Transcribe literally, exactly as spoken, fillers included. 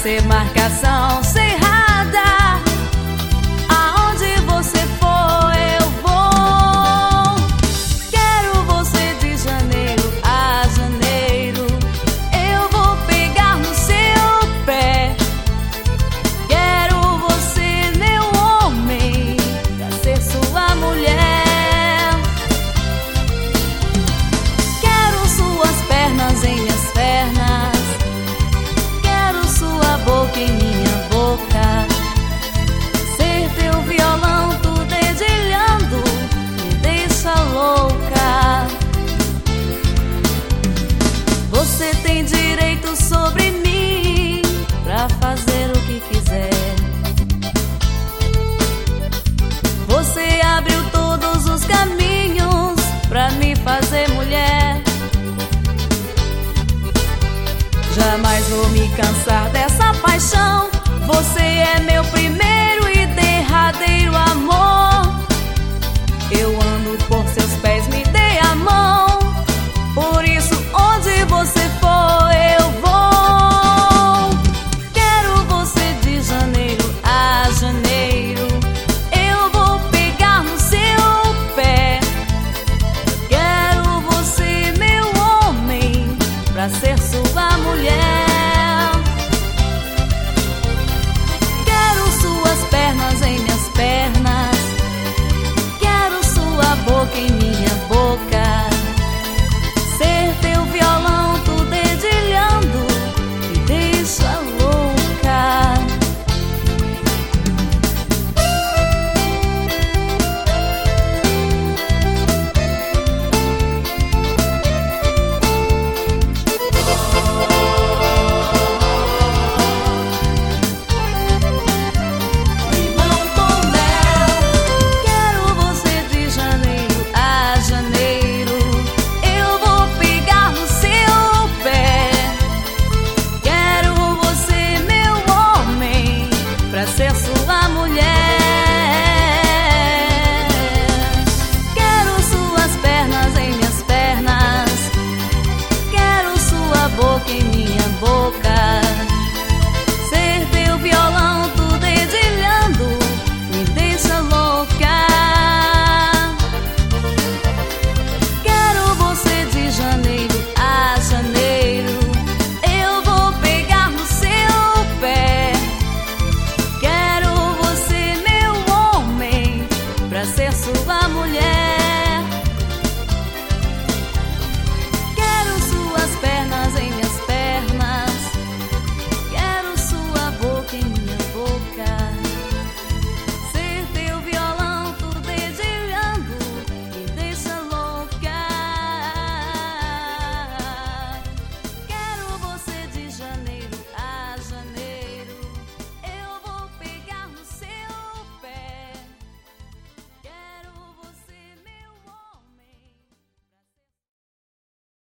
ser marcação cerrada. Aonde você for, eu vou. Quero você de janeiro a janeiro. Eu vou pegar no seu pé. Quero você, meu homem, pra ser sua mulher. Quero suas pernas em minhas pernas. Quero sua boca em minha boca. Ser teu violão, tu dedilhando, me deixa louca. Você tem direito sobre mim pra fazer o que quiser. Você abriu todos os caminhos pra me fazer mulher. Jamais vou me cansar dessa paixão.